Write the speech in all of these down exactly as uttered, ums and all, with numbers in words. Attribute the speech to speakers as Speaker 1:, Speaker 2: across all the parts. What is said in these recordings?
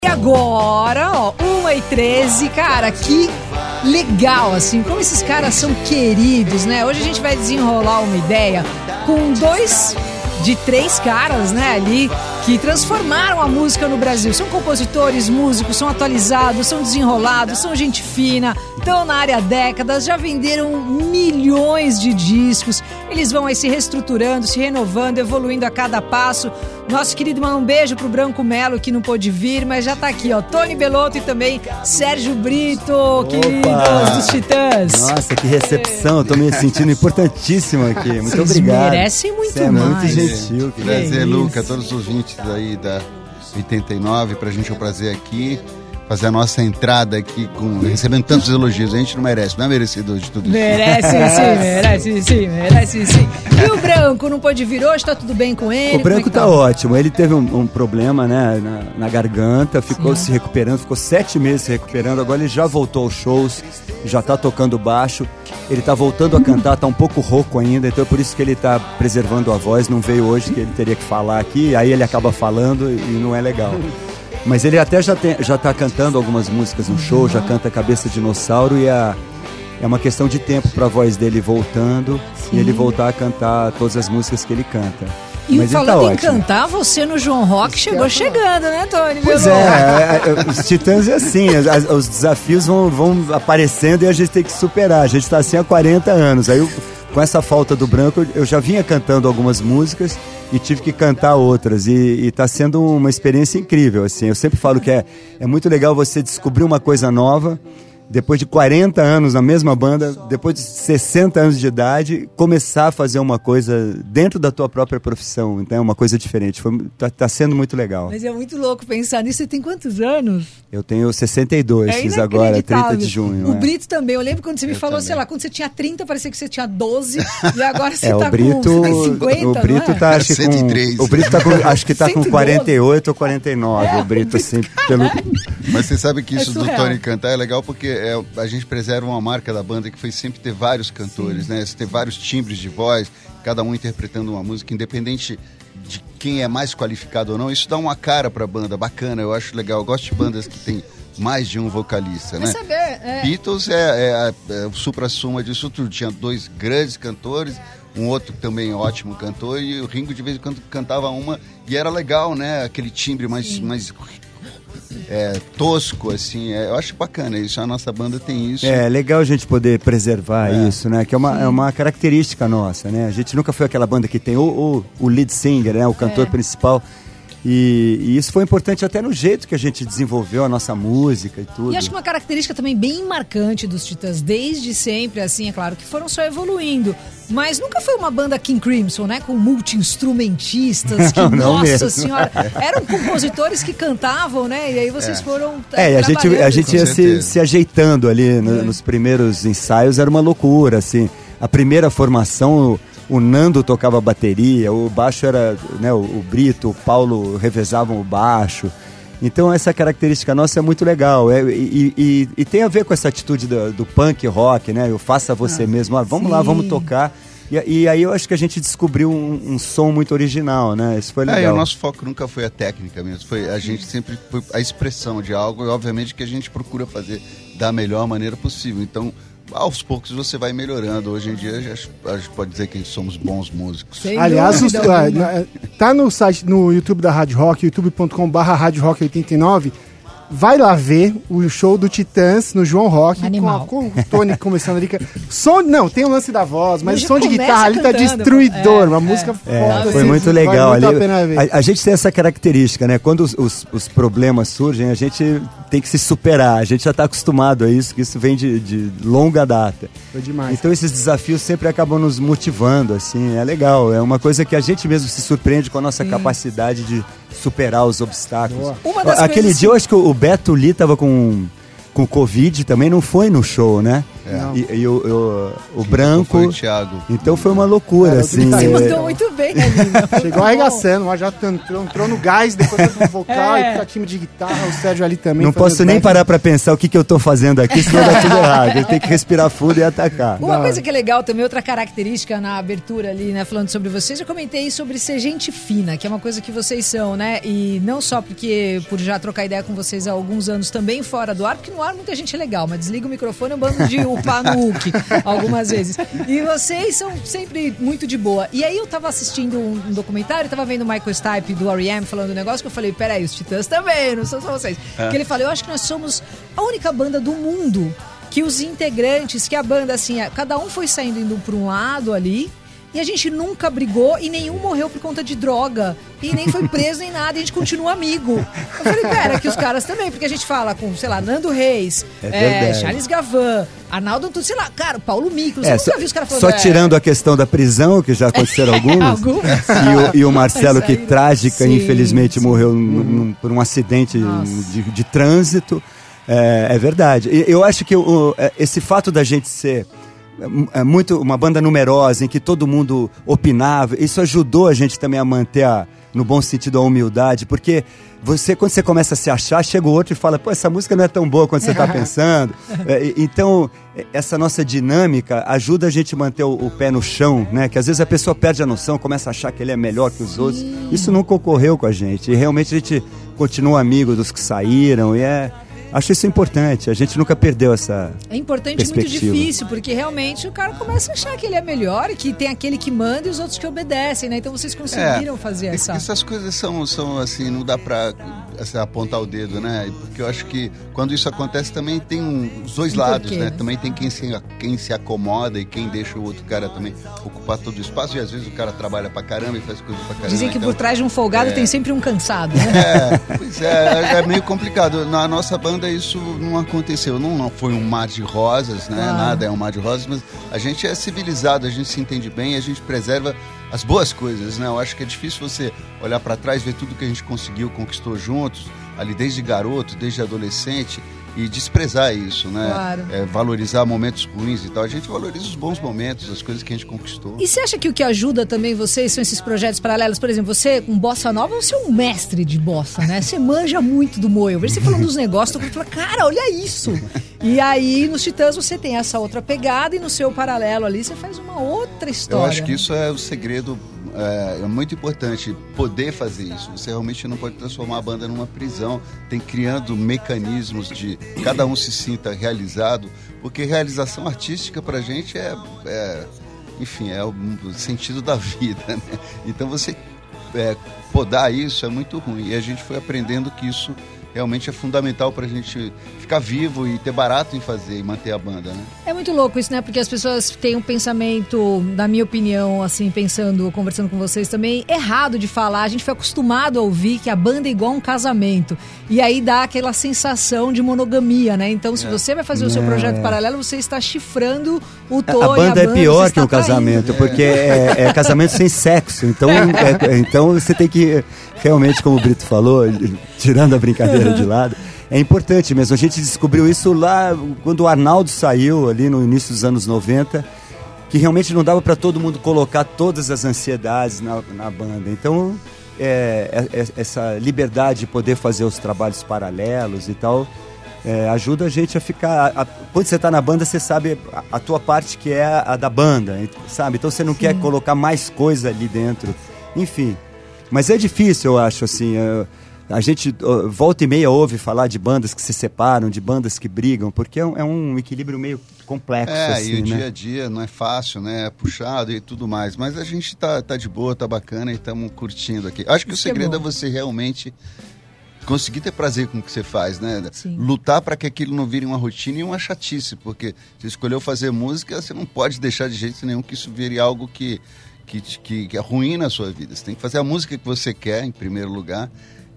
Speaker 1: E agora, ó, uma e treze, cara, que legal, assim, como esses caras são queridos, né? Hoje a gente vai desenrolar uma ideia com dois de três caras, né, ali, que transformaram a música no Brasil. São compositores, músicos, são atualizados, são desenrolados, são gente fina, estão na área há décadas, já venderam milhões de discos. Eles vão aí se reestruturando, se renovando, evoluindo a cada passo. Nosso querido, manda um beijo pro Branco Melo, que não pôde vir, mas já tá aqui, ó, Tony Bellotto e também Sérgio Brito, queridos dos Titãs.
Speaker 2: Nossa, que recepção, eu tô me sentindo importantíssimo aqui, muito
Speaker 1: Vocês
Speaker 2: obrigado.
Speaker 1: merecem muito
Speaker 2: Você é
Speaker 1: mais.
Speaker 2: muito gentil. Que
Speaker 3: prazer, Luca, todos os ouvintes aí da oitenta e nove, pra gente é um prazer aqui fazer a nossa entrada aqui, com, recebendo tantos elogios. A gente não merece, não é merecedor de tudo isso.
Speaker 1: Merece sim, merece sim, merece sim. E o Branco não pôde vir hoje, tá tudo bem com ele?
Speaker 2: O Branco
Speaker 1: é
Speaker 2: tá,
Speaker 1: tá
Speaker 2: ótimo, ele teve um, um problema, né, na, na garganta, ficou
Speaker 1: sim.
Speaker 2: se recuperando, ficou sete meses se recuperando, agora ele já voltou aos shows, já tá tocando baixo, ele tá voltando a cantar, tá um pouco rouco ainda, então é por isso que ele tá preservando a voz, não veio hoje, que ele teria que falar aqui, aí ele acaba falando e não é legal. Mas ele até já, tem, já tá cantando algumas músicas no show, já canta Cabeça de Dinossauro e a, é uma questão de tempo para a voz dele voltando Sim. e ele voltar a cantar todas as músicas que ele canta.
Speaker 1: E
Speaker 2: Mas
Speaker 1: falando
Speaker 2: tá
Speaker 1: em
Speaker 2: ótimo.
Speaker 1: Cantar, você no João Rock chegou chegando, né, Tony?
Speaker 2: Pois é, é, é, os Titãs é assim, as, os desafios vão, vão aparecendo e a gente tem que superar. A gente tá assim há quarenta anos, aí eu, com essa falta do Branco, eu já vinha cantando algumas músicas e tive que cantar outras, e, e tá sendo uma experiência incrível, assim. Eu sempre falo que é, é muito legal você descobrir uma coisa nova, depois de quarenta anos na mesma banda, depois de sessenta anos de idade, começar a fazer uma coisa dentro da tua própria profissão, então é uma coisa diferente. Foi, tá, tá sendo muito legal.
Speaker 1: Mas é muito louco pensar nisso. Você tem quantos anos?
Speaker 2: Eu tenho sessenta e dois,
Speaker 1: é
Speaker 2: fiz agora, trinta de junho.
Speaker 1: O
Speaker 2: é.
Speaker 1: Brito também, eu lembro quando você me
Speaker 3: eu
Speaker 1: falou,
Speaker 3: também.
Speaker 1: sei lá, quando você tinha trinta, parecia que você tinha doze, e agora você
Speaker 2: é,
Speaker 1: tá
Speaker 2: o Brito,
Speaker 1: com você tem cinquenta,
Speaker 2: o Brito
Speaker 1: não é?
Speaker 2: tá, acho que
Speaker 3: cento e três.
Speaker 2: com, o Brito tá com, acho que tá
Speaker 1: cento e doze.
Speaker 2: com quarenta e oito ou quarenta e nove,
Speaker 1: É,
Speaker 2: o Brito,
Speaker 1: o
Speaker 2: assim, pelo...
Speaker 3: Mas você sabe que
Speaker 1: É
Speaker 3: isso do
Speaker 1: surreal.
Speaker 3: Tony cantar é legal porque é, a gente preserva uma marca da banda que foi sempre ter vários cantores, Sim. né? Ter vários timbres de voz, cada um interpretando uma música, independente de quem é mais qualificado ou não. Isso dá uma cara pra banda, bacana, eu acho legal. Eu gosto de bandas que tem mais de um vocalista,
Speaker 1: Quer
Speaker 3: né?
Speaker 1: saber, é...
Speaker 3: Beatles é, é, é o supra-suma disso tudo. Tinha dois grandes cantores, um outro também ótimo cantor, e o Ringo de vez em quando cantava uma, e era legal, né? Aquele timbre mais, mais é, tosco, assim. É, eu acho bacana isso, a nossa banda tem isso.
Speaker 2: É legal a gente poder preservar
Speaker 3: É.
Speaker 2: isso, né? Que é uma, é uma característica nossa, né? A gente nunca foi aquela banda que tem o, o, o lead singer, né? O cantor
Speaker 1: É.
Speaker 2: principal. E, e isso foi importante até no jeito que a gente desenvolveu a nossa música e tudo.
Speaker 1: E acho que uma característica também bem marcante dos Titãs, desde sempre, assim, é claro que foram só evoluindo, mas nunca foi uma banda King Crimson, né, com multi-instrumentistas, que,
Speaker 2: Não, não
Speaker 1: nossa
Speaker 2: mesmo.
Speaker 1: senhora, eram compositores que cantavam, né, e aí vocês
Speaker 3: É.
Speaker 1: foram
Speaker 2: É, e a gente,
Speaker 1: trabalhando
Speaker 2: a gente
Speaker 3: Com
Speaker 2: ia se,
Speaker 3: certeza.
Speaker 2: se ajeitando ali no-
Speaker 1: É.
Speaker 2: nos primeiros ensaios, era uma loucura, assim. A primeira formação, o, o Nando tocava bateria, o baixo era, né, o, o Brito, o Paulo revezavam o baixo. Então essa característica nossa é muito legal, é, e, e- e tem a ver com essa atitude do, do punk rock, né? Eu faça você mesmo, ah, vamos lá,
Speaker 1: sim.
Speaker 2: vamos tocar. E, e aí eu acho que a gente descobriu um, um som muito original, né? Isso foi
Speaker 3: É, e
Speaker 2: legal.
Speaker 3: o nosso foco nunca foi a técnica mesmo, foi a gente sempre foi a expressão de algo, e obviamente que a gente procura fazer da melhor maneira possível. Então, aos poucos você vai melhorando. Hoje em dia a gente a gente pode dizer que somos bons músicos.
Speaker 1: Sem
Speaker 4: Aliás, os,
Speaker 1: dúvida
Speaker 4: ah,
Speaker 1: alguma.
Speaker 4: na- tá no site, no YouTube da Rádio Rock, youtube ponto com barra Rádio Rock oitenta e nove. Vai lá ver o show do Titãs no João Rock, com,
Speaker 1: Animal.
Speaker 4: a- com o Tony começando ali. Som, não, tem o lance da voz, mas
Speaker 1: Já
Speaker 4: o som de
Speaker 1: começa
Speaker 4: guitarra ali tá
Speaker 1: cantando,
Speaker 4: destruidor.
Speaker 1: é,
Speaker 4: uma
Speaker 1: é.
Speaker 4: música
Speaker 2: É,
Speaker 4: foda.
Speaker 2: foi
Speaker 4: assim,
Speaker 2: muito
Speaker 4: vale
Speaker 2: legal
Speaker 4: muito
Speaker 2: ali.
Speaker 4: a pena ver.
Speaker 2: A, a gente tem essa característica, né? Quando os, os, os problemas surgem, a gente tem que se superar. A gente já está acostumado a isso, que isso vem de, de longa data.
Speaker 4: Foi demais.
Speaker 2: Então esses desafios sempre acabam nos motivando, assim, é legal. É uma coisa que a gente mesmo se surpreende com a nossa capacidade de superar os obstáculos.
Speaker 4: Boa.
Speaker 1: Uma das
Speaker 2: Aquele
Speaker 1: coisas
Speaker 2: dia eu acho que o Beto Lee tava com, com Covid, também não foi no show, né?
Speaker 3: É.
Speaker 2: e, e o, o, o branco.
Speaker 3: Foi o Thiago.
Speaker 2: Então foi uma loucura,
Speaker 4: É,
Speaker 2: assim.
Speaker 1: Você
Speaker 2: é,
Speaker 1: mandou muito bem, né, Lina? Foi
Speaker 4: Chegou
Speaker 1: bom.
Speaker 4: arregaçando, mas já entrou, entrou no gás, depois foi pro vocal
Speaker 1: É.
Speaker 4: e pro time de guitarra, o Sérgio ali também.
Speaker 2: Não
Speaker 4: fazendo
Speaker 2: posso nem
Speaker 4: back.
Speaker 2: parar pra pensar o que, que eu tô fazendo aqui, senão dá tudo errado. Eu tenho que respirar fundo e atacar.
Speaker 1: Uma
Speaker 4: Não.
Speaker 1: coisa que é legal também, outra característica na abertura ali, né, falando sobre vocês, eu comentei sobre ser gente fina, que é uma coisa que vocês são, né, e não só porque, por já trocar ideia com vocês há alguns anos também fora do ar, porque no ar muita gente é legal, mas desliga o microfone, eu bando de upar no Hulk algumas vezes. E vocês são sempre muito de boa. E aí eu tava assistindo um, um documentário, tava vendo o Michael Stipe do R E M falando um negócio que eu falei, peraí, os Titãs também, não são só vocês.
Speaker 3: É.
Speaker 1: Que ele falou, eu acho que nós somos a única banda do mundo que os integrantes, que a banda, assim, cada um foi saindo indo por um lado ali, e a gente nunca brigou e nenhum morreu por conta de droga, e nem foi preso nem nada, e a gente continua amigo. Eu falei, pera, que os caras também, porque a gente fala com, sei lá, Nando Reis,
Speaker 2: É
Speaker 1: é,
Speaker 2: verdade.
Speaker 1: Charles Gavan, Arnaldo Antunes, sei lá, cara, Paulo Miklos,
Speaker 2: É,
Speaker 1: eu nunca
Speaker 2: só,
Speaker 1: vi os caras
Speaker 2: só
Speaker 1: falando... é,
Speaker 2: tirando a questão da prisão, que já aconteceram algumas,
Speaker 1: algumas.
Speaker 2: e, o, e o Marcelo,
Speaker 1: Mas
Speaker 2: que
Speaker 1: aí-
Speaker 2: trágica,
Speaker 1: Sim,
Speaker 2: infelizmente,
Speaker 1: sim.
Speaker 2: morreu num- num- por um acidente
Speaker 1: Nossa.
Speaker 2: de, de trânsito. É, é verdade. E eu acho que o, é, esse fato da gente ser é, muito uma banda numerosa, em que todo mundo opinava, isso ajudou a gente também a manter, a, no bom sentido, a humildade, porque você, quando você começa a se achar, chega o outro e fala, pô, essa música não é tão boa quanto você está pensando. É, e- então, essa nossa dinâmica ajuda a gente a manter o, o pé no chão, né? Que às vezes a pessoa perde a noção, começa a achar que ele é melhor que os outros. Isso nunca ocorreu com a gente. E realmente a gente continua amigo dos que saíram e é... Acho isso importante, a gente nunca perdeu essa
Speaker 1: É importante e muito
Speaker 2: perspectiva.
Speaker 1: difícil, porque realmente o cara começa a achar que ele é melhor, e que tem aquele que manda e os outros que obedecem, né? Então vocês conseguiram fazer
Speaker 3: es-
Speaker 1: essa...
Speaker 3: Essas coisas são, são assim, não dá pra assim, apontar o dedo, né? Porque eu acho que quando isso acontece também tem um, os dois
Speaker 1: Um
Speaker 3: lados,
Speaker 1: porquê,
Speaker 3: né?
Speaker 1: né?
Speaker 3: Também tem quem se, quem se acomoda e quem deixa o outro cara também ocupar todo o espaço. E às vezes o cara trabalha pra caramba e faz coisa pra caramba.
Speaker 1: Dizem que
Speaker 3: então,
Speaker 1: por trás de um folgado
Speaker 3: é.
Speaker 1: tem sempre um cansado, né?
Speaker 3: É, pois é, é meio complicado. Na nossa banda isso não aconteceu. Não, não foi um mar de rosas, né?
Speaker 1: Claro.
Speaker 3: Nada é um mar de rosas, mas a gente é civilizado, a gente se entende bem, a gente preserva as boas coisas, né? Eu acho que é difícil você olhar pra trás, ver tudo que a gente conseguiu, conquistou juntos, ali desde garoto, desde adolescente, e desprezar isso, né?
Speaker 1: Claro.
Speaker 3: É, valorizar momentos ruins e tal. A gente valoriza os bons momentos, as coisas que a gente conquistou.
Speaker 1: E você acha que o que ajuda também vocês são esses projetos paralelos? Por exemplo, você, com bossa nova, você é um mestre de bossa, né? Você manja muito do Moio. Eu vejo você falando dos negócios, eu falo, cara, olha isso! E aí, nos Titãs, você tem essa outra pegada, e no seu paralelo ali, você faz uma outra história.
Speaker 3: Eu acho que isso é o segredo, é, é muito importante poder fazer isso. Você realmente não pode transformar a banda numa prisão, tem criando mecanismos de cada um se sinta realizado, porque realização artística pra gente é, é enfim, é o sentido da vida, né? Então você é, podar isso é muito ruim, e a gente foi aprendendo que isso realmente é fundamental pra gente ficar vivo e ter barato em fazer e manter a banda, né?
Speaker 1: É muito louco isso, né? Porque as pessoas têm um pensamento, na minha opinião, assim, pensando, conversando com vocês também, errado de falar. A gente foi acostumado a ouvir que a banda é igual a um casamento. E aí dá aquela sensação de monogamia, né? Então, se
Speaker 3: É.
Speaker 1: você vai fazer o seu
Speaker 2: Não,
Speaker 1: projeto
Speaker 2: é.
Speaker 1: paralelo, você está chifrando o
Speaker 2: A
Speaker 1: Tony,
Speaker 2: banda é
Speaker 1: você
Speaker 2: pior
Speaker 1: está
Speaker 2: que um
Speaker 1: traindo.
Speaker 2: casamento, porque é, é casamento sem sexo. Então, é- então você tem que, realmente, como o Brito falou, tirando a brincadeira de lado, é importante mesmo. A gente descobriu isso lá quando o Arnaldo saiu, ali no início dos anos noventa, que realmente não dava para todo mundo colocar todas as ansiedades na, na banda. Então, é, é- é- essa liberdade de poder fazer os trabalhos paralelos e tal, é, ajuda a gente a ficar... a- quando você está na banda, você sabe a, a tua parte, que é a, a da banda, sabe? Então você não quer colocar mais coisa ali dentro. Enfim, mas é difícil, eu acho, assim... é, a gente ó, volta e meia ouve falar de bandas que se separam, de bandas que brigam, porque é um, é um equilíbrio meio complexo,
Speaker 3: É,
Speaker 2: assim,
Speaker 3: e o
Speaker 2: né?
Speaker 3: dia a dia não é fácil, né? É puxado e tudo mais. Mas a gente tá, tá de boa, tá bacana e estamos curtindo aqui. Acho que
Speaker 1: Isso
Speaker 3: o
Speaker 1: que é
Speaker 3: segredo é,
Speaker 1: bom.
Speaker 3: você realmente conseguir ter prazer com o que você faz, né?
Speaker 1: Sim.
Speaker 3: Lutar para que aquilo não vire uma rotina e uma chatice, porque você escolheu fazer música, você não pode deixar de jeito nenhum que isso vire algo que, que, que, que é ruim na sua vida. Você tem que fazer a música que você quer, em primeiro lugar.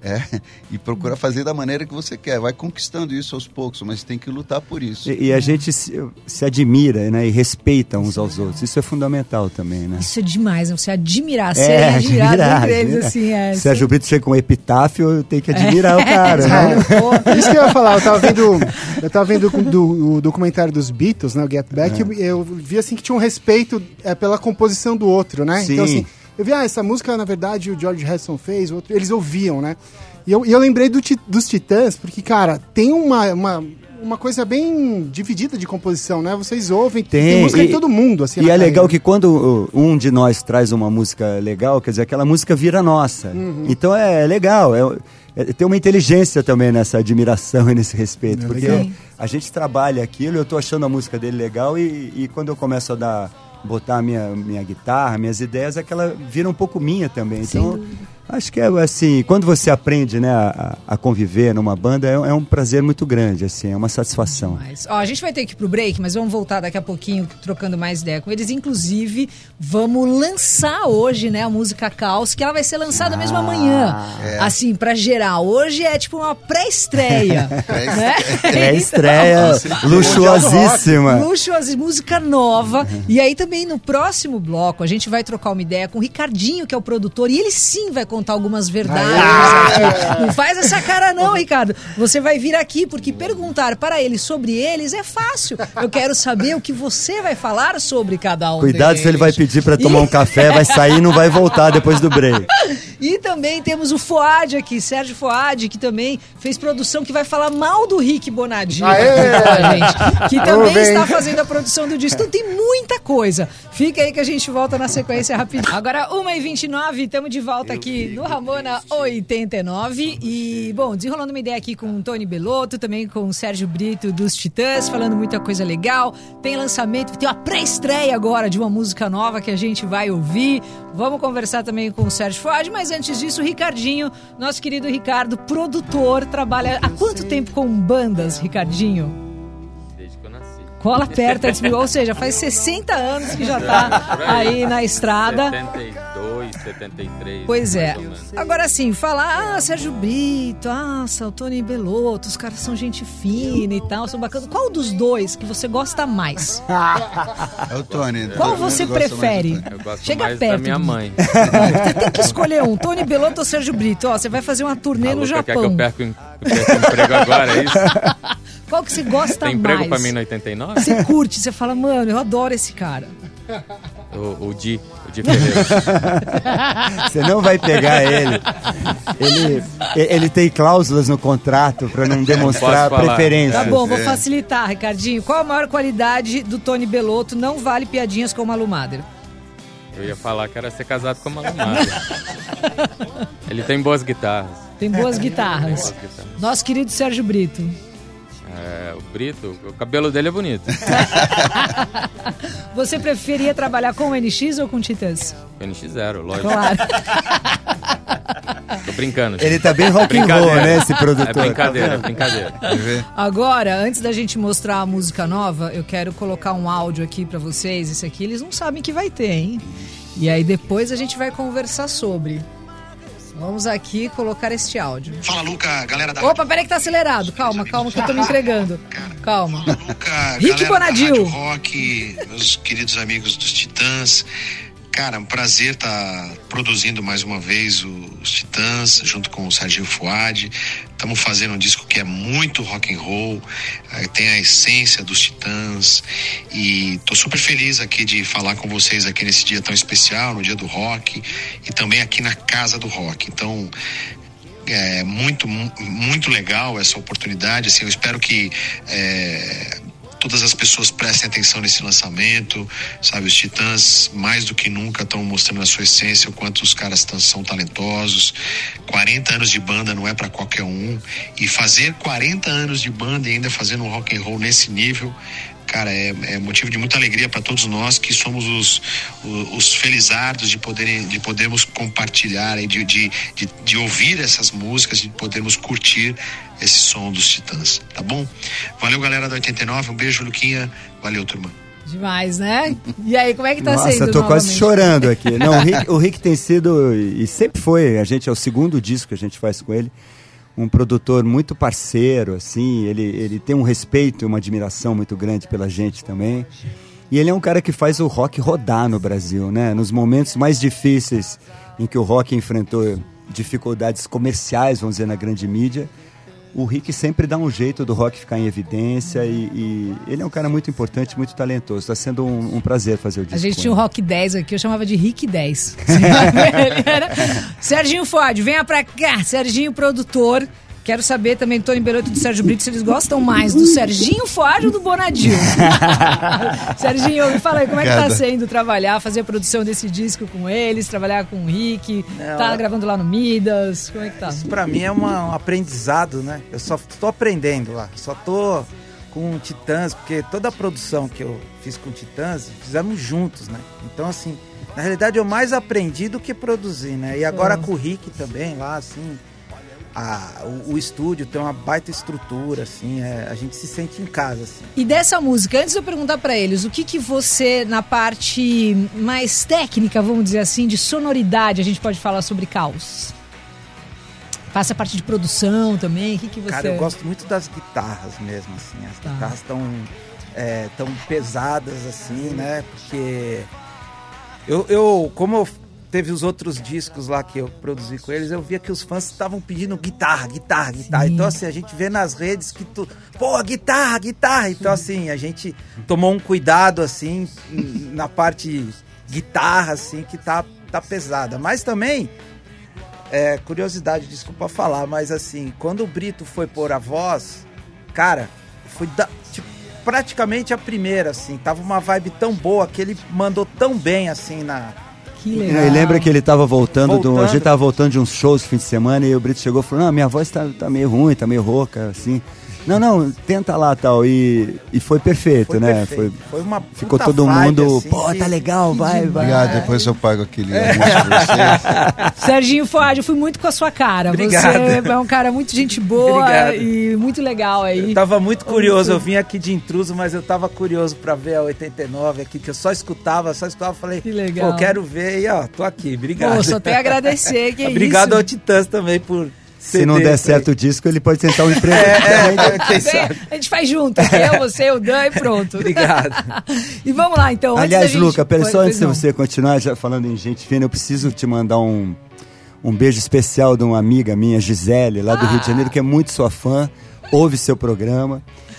Speaker 3: É, e procura fazer da maneira que você quer. Vai conquistando isso aos poucos, mas tem que lutar por isso.
Speaker 2: E, e a gente se, se admira, né? E respeita uns aos outros. Isso é fundamental também, né?
Speaker 1: Isso é demais, né? Você admirar,
Speaker 2: é,
Speaker 1: ser admirado
Speaker 2: admirar,
Speaker 1: entre eles,
Speaker 2: admirar.
Speaker 1: assim. É,
Speaker 2: Sérgio Brito chega com um epitáfio, eu tenho que admirar é. o cara, né?
Speaker 4: É, isso que eu ia falar, eu tava vendo, eu tava vendo do, o documentário dos Beatles, né? O Get Back, é. eu, eu vi assim que tinha um respeito é, pela composição do outro, né?
Speaker 2: Sim.
Speaker 4: Então, assim, eu vi, ah, essa música, na verdade, o George Harrison fez, o outro, eles ouviam, né? E eu, e eu lembrei do, dos Titãs, porque, cara, tem uma, uma, uma coisa bem dividida de composição, né? Vocês ouvem, tem, tem música
Speaker 2: e,
Speaker 4: de todo mundo, assim.
Speaker 2: E é carreira. Legal que quando um de nós traz uma música legal, quer dizer, aquela música vira nossa. Uhum. Então é legal, é, é, tem uma inteligência também nessa admiração e nesse respeito, é porque legal. A gente trabalha aquilo, eu tô achando a música dele legal e, e quando eu começo a dar... botar a minha, minha guitarra, minhas ideias, é que ela vira um pouco minha também. Então, acho que é assim, quando você aprende, né, a, a conviver numa banda, é, é um prazer muito grande, assim, é uma satisfação.
Speaker 1: Mas, ó, a gente vai ter que ir pro break, mas vamos voltar daqui a pouquinho, trocando mais ideia com eles. Inclusive, vamos lançar hoje, né, a música Caos, que ela vai ser lançada ah, mesmo amanhã. É. Assim, pra geral. Hoje é tipo uma pré-estreia. né?
Speaker 2: Pré-estreia, então, luxuosíssima.
Speaker 1: Luxuosíssima, música nova. Uhum. E aí também no próximo bloco a gente vai trocar uma ideia com o Ricardinho, que é o produtor, e ele sim vai contar algumas verdades. Ah, é. Não faz essa cara não, Ricardo. Você vai vir aqui porque perguntar para ele sobre eles é fácil. Eu quero saber o que você vai falar sobre cada um
Speaker 2: Cuidado
Speaker 1: deles.
Speaker 2: Se ele vai pedir para tomar e... um café, vai sair e não vai voltar depois do break.
Speaker 1: E também temos o Fuad aqui, Sérgio Fuad, que também fez produção, que vai falar mal do Rick Bonadinho aqui, tá, gente? Que também está fazendo a produção do disco. Então tem muita coisa. Fica aí que a gente volta na sequência rapidinho. Agora, uma e vinte e nove, estamos de volta aqui no Ramona oitenta e nove. E, bom, desenrolando uma ideia aqui com o Tony Bellotto, também com o Sérgio Brito dos Titãs, falando muita coisa legal. Tem lançamento, tem uma pré-estreia agora de uma música nova que a gente vai ouvir. Vamos conversar também com o Sérgio Fuad, mas antes disso, o Ricardinho, nosso querido Ricardo, produtor, trabalha há quanto tempo com bandas, Ricardinho?
Speaker 5: Desde que eu nasci.
Speaker 1: Cola perto, ou seja, faz sessenta anos que já tá aí na estrada.
Speaker 5: setenta e dois, setenta e três.
Speaker 1: Pois é. Agora sim, falar, ah, Sérgio Brito, ah, o Tony Bellotto, os caras são gente fina e tal, são bacanas. Qual dos dois que você gosta mais?
Speaker 3: É o Tony.
Speaker 1: Qual você prefere?
Speaker 5: Eu gosto
Speaker 1: Chega
Speaker 5: mais
Speaker 1: perto
Speaker 5: da minha mãe.
Speaker 1: Você tem que escolher um, Tony Bellotto ou Sérgio Brito. Ó, você vai fazer uma turnê
Speaker 5: a
Speaker 1: no
Speaker 5: Luca
Speaker 1: Japão.
Speaker 5: Quer que eu perco, eu perco emprego agora, é isso?
Speaker 1: Qual que você gosta
Speaker 5: Tem
Speaker 1: mais?
Speaker 5: Tem emprego pra mim no oitenta e nove?
Speaker 1: Você curte, você fala, mano, eu adoro esse cara.
Speaker 5: O, o Di, o Di Ferreira.
Speaker 2: Você não vai pegar ele. ele. Ele tem cláusulas no contrato para não demonstrar preferência.
Speaker 1: Tá bom, vou facilitar, Ricardinho. Qual a maior qualidade do Tony Bellotto? Não vale piadinhas com o Malu Mader.
Speaker 5: Eu ia falar que era ser casado com a Malu Mader. Ele tem boas guitarras.
Speaker 1: Tem boas guitarras. Tem boas guitarras. Nosso querido Sérgio Brito.
Speaker 5: É, o Brito, o cabelo dele é bonito.
Speaker 1: Você preferia trabalhar com o N X ou com o Titãs?
Speaker 5: N X zero, lógico.
Speaker 1: Claro.
Speaker 5: Tô brincando. Gente.
Speaker 2: Ele tá bem rock and roll, né, esse produtor.
Speaker 5: É brincadeira, é brincadeira.
Speaker 1: Agora, antes da gente mostrar a música nova, eu quero colocar um áudio aqui pra vocês. Esse aqui eles não sabem que vai ter, hein? E aí depois a gente vai conversar sobre... Vamos aqui colocar este áudio.
Speaker 6: Fala, Luca, galera da...
Speaker 1: Opa, peraí que tá acelerado. Calma, calma que eu tô me entregando. Calma.
Speaker 6: Fala, Luca,
Speaker 1: Rick Bonadil.
Speaker 6: Rock, meus queridos amigos dos Titãs. Cara, um prazer estar produzindo mais uma vez os Titãs, junto com o Sérgio Fuad. Estamos fazendo um disco que é muito rock and roll, tem a essência dos Titãs. E tô super feliz aqui de falar com vocês aqui nesse dia tão especial, no dia do rock, e também aqui na Casa do Rock. Então, é muito, muito legal essa oportunidade. Assim, eu espero que... É, todas as pessoas prestem atenção nesse lançamento, sabe? Os Titãs, mais do que nunca, estão mostrando a sua essência, o quanto os caras tão, são talentosos. quarenta anos de banda não é para qualquer um. E fazer quarenta anos de banda e ainda fazendo um rock and roll nesse nível, cara, é, é motivo de muita alegria para todos nós que somos os, os, os felizardos de, poderem, de podermos compartilhar, de, de, de, de ouvir essas músicas, de podermos curtir esse som dos Titãs, tá bom? Valeu, galera da oitenta e nove, um beijo, Luquinha, valeu, turma.
Speaker 1: Demais, né? E aí, como é que tá
Speaker 2: Nossa,
Speaker 1: sendo?
Speaker 2: Nossa, eu tô
Speaker 1: novamente?
Speaker 2: quase chorando aqui. Não, o Rick, o Rick tem sido, e sempre foi, a gente é o segundo disco que a gente faz com ele, um produtor muito parceiro, assim, ele, ele tem um respeito e uma admiração muito grande pela gente também. E ele é um cara que faz o rock rodar no Brasil, né? Nos momentos mais difíceis em que o rock enfrentou dificuldades comerciais, vamos dizer, na grande mídia, o Rick sempre dá um jeito do rock ficar em evidência e, e ele é um cara muito importante, muito talentoso. Está sendo um, um prazer fazer o disco.
Speaker 1: A gente
Speaker 2: com
Speaker 1: tinha o
Speaker 2: ele.
Speaker 1: Rock dez aqui, eu chamava de Rick dez. Ele era... Serginho Fuad, venha pra cá. Serginho, produtor. Quero saber também do Tony Belotto e do Sérgio Brito se eles gostam mais do Serginho Fuad ou do Bonadil. Serginho, me fala aí, como é que tá sendo trabalhar, fazer a produção desse disco com eles, trabalhar com o Rick,
Speaker 7: Não,
Speaker 1: tá
Speaker 7: eu...
Speaker 1: gravando lá no Midas, como é que tá?
Speaker 7: Isso pra mim é uma, um aprendizado, né? Eu só tô aprendendo lá, só tô com Titãs, porque toda a produção que eu fiz com Titãs, fizemos juntos, né? Então, assim, na realidade eu mais aprendi do que produzir, né? E agora com o Rick também lá, assim... A, o, o estúdio tem uma baita estrutura, assim, é, a gente se sente em casa, assim.
Speaker 1: E dessa música, antes de eu perguntar pra eles, o que que você, na parte mais técnica, vamos dizer assim, de sonoridade, a gente pode falar sobre Caos? Passa a parte de produção também, o que que você...
Speaker 7: Cara, eu gosto muito das guitarras mesmo, assim, as
Speaker 1: tá.
Speaker 7: guitarras tão, é, tão pesadas, assim, né, porque eu, eu como eu teve os outros discos lá que eu produzi com eles, eu via que os fãs estavam pedindo guitarra, guitarra, guitarra. Sim. Então, assim, a gente vê nas redes que tu... Pô, guitarra, guitarra! Então, assim, a gente tomou um cuidado, assim, na parte guitarra, assim, que tá, tá pesada. Mas também, é, curiosidade, desculpa falar, mas, assim, quando o Brito foi pôr a voz, cara, foi da, tipo, praticamente a primeira, assim. Tava uma vibe tão boa que ele mandou tão bem, assim, na...
Speaker 1: Que legal.
Speaker 2: E lembra que ele estava voltando,
Speaker 7: voltando.
Speaker 2: Do, a gente estava voltando de uns shows no fim de semana e o Brito chegou e falou, não, minha voz tá, tá meio ruim, tá meio rouca, assim. Não, não, tenta lá tal. E, e foi perfeito,
Speaker 7: Foi
Speaker 2: né?
Speaker 7: perfeito.
Speaker 2: Foi,
Speaker 7: Foi uma
Speaker 2: ficou
Speaker 7: puta
Speaker 2: todo
Speaker 7: vibe,
Speaker 2: mundo,
Speaker 7: assim,
Speaker 2: pô,
Speaker 7: que-
Speaker 2: tá legal,
Speaker 1: que
Speaker 2: vai, vai.
Speaker 3: Obrigado, depois eu pago aquele almoço pra vocês.
Speaker 1: Serginho Fuad, eu fui muito com a sua cara.
Speaker 7: Obrigado.
Speaker 1: Você é um cara muito gente boa
Speaker 7: Obrigado.
Speaker 1: e muito legal aí.
Speaker 7: Eu tava muito curioso, eu vim aqui de intruso, mas eu tava curioso pra ver a oitenta e nove aqui, que eu só escutava, só escutava, falei,
Speaker 1: Que legal.
Speaker 7: pô, quero ver e ó, tô aqui, obrigado.
Speaker 1: Pô, só tenho a agradecer, que
Speaker 7: Obrigado
Speaker 1: isso.
Speaker 7: ao Titãs também por
Speaker 2: Se não der certo o disco, ele pode tentar um emprego
Speaker 7: É,
Speaker 2: aqui
Speaker 7: é,
Speaker 2: também.
Speaker 7: quem sabe.
Speaker 1: A gente faz junto, eu, você, o Dan e pronto.
Speaker 7: Obrigado.
Speaker 1: E vamos lá, então. antes
Speaker 2: Aliás,
Speaker 1: da gente-
Speaker 2: Luca, pera,
Speaker 1: Pois-
Speaker 2: só
Speaker 1: pois
Speaker 2: antes de
Speaker 1: não.
Speaker 2: você continuar já falando em gente fina, eu preciso te mandar um, um beijo especial de uma amiga minha, Gisele, lá do
Speaker 1: Ah.
Speaker 2: Rio de Janeiro, que é muito sua fã, ouve seu programa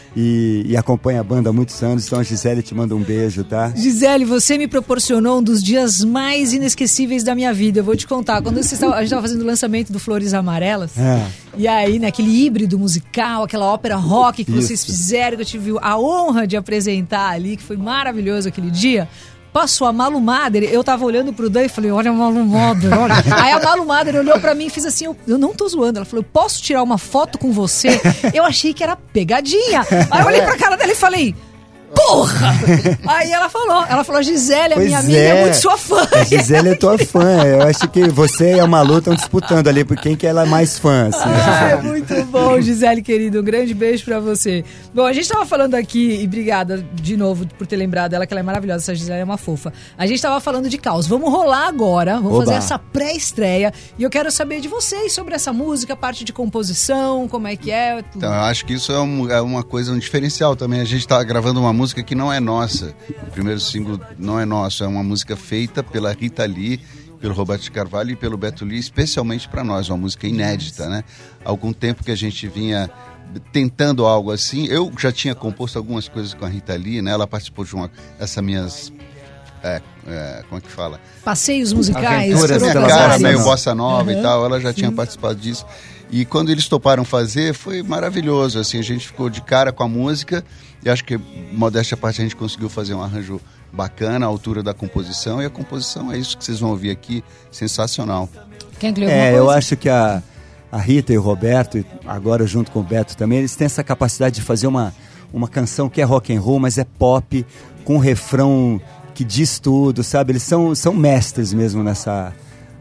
Speaker 2: e, e acompanha a banda há muitos anos. Então a Gisele te manda um beijo, tá?
Speaker 1: Gisele, você me proporcionou um dos dias mais inesquecíveis da minha vida. Eu vou te contar. Quando você estava, a gente estava fazendo o lançamento do Flores Amarelas,
Speaker 2: É.
Speaker 1: e aí, né, aquele híbrido musical, aquela ópera rock que
Speaker 2: Isso.
Speaker 1: vocês fizeram, que eu tive a honra de apresentar ali, que foi maravilhoso aquele dia. Passou a Malu Mader, eu tava olhando pro Dan e falei, olha a Malu Mader, olha. Aí a Malu Mader olhou pra mim e fez assim, eu, eu não tô zoando. Ela falou, eu posso tirar uma foto com você? Eu achei que era pegadinha. Aí eu olhei pra cara dela e falei, porra! Aí ela falou, ela falou, Gisele, a
Speaker 2: Pois
Speaker 1: minha amiga é
Speaker 2: é.
Speaker 1: muito sua fã.
Speaker 2: A Gisele é tua fã. Eu acho que você e a Malu estão disputando ali por quem que ela é mais fã. Assim.
Speaker 1: Ah, é muito bom, Gisele, querido. Um grande beijo pra você. Bom, a gente tava falando aqui, e obrigada de novo por ter lembrado ela, que ela é maravilhosa. Essa Gisele é uma fofa. A gente tava falando de Caos. Vamos rolar agora, vamos
Speaker 2: Oba.
Speaker 1: fazer essa pré-estreia. E eu quero saber de vocês sobre essa música, parte de composição, como é que é. Tudo.
Speaker 3: Então, eu acho que isso é, um- é uma coisa, um diferencial também. A gente tá gravando uma música que não é nossa. O primeiro single não é nosso, é uma música feita pela Rita Lee, pelo Roberto Carvalho e pelo Beto Lee, especialmente para nós, uma música inédita, né? Há algum tempo que a gente vinha tentando algo assim. Eu já tinha composto algumas coisas com a Rita Lee, né? Ela participou de uma essas minhas é, é, como é que fala?
Speaker 1: Passeios musicais.
Speaker 2: Aventuras
Speaker 1: por
Speaker 3: Minha
Speaker 1: outras
Speaker 2: pelas
Speaker 3: cara,
Speaker 1: áreas.
Speaker 3: meio
Speaker 2: não.
Speaker 3: bossa nova
Speaker 1: Uhum,
Speaker 3: e tal, ela já
Speaker 1: sim.
Speaker 3: tinha participado disso. E quando eles toparam fazer, foi maravilhoso, assim, a gente ficou de cara com a música e acho que, modéstia à parte, a gente conseguiu fazer um arranjo bacana, à altura da composição, e a composição é isso que vocês vão ouvir aqui, sensacional.
Speaker 1: Quer incluir alguma
Speaker 2: É,
Speaker 1: coisa?
Speaker 2: eu acho que a, a Rita e o Roberto, e agora junto com o Beto também, eles têm essa capacidade de fazer uma, uma canção que é rock and roll, mas é pop, com um refrão que diz tudo, sabe? Eles são, são mestres mesmo nessa,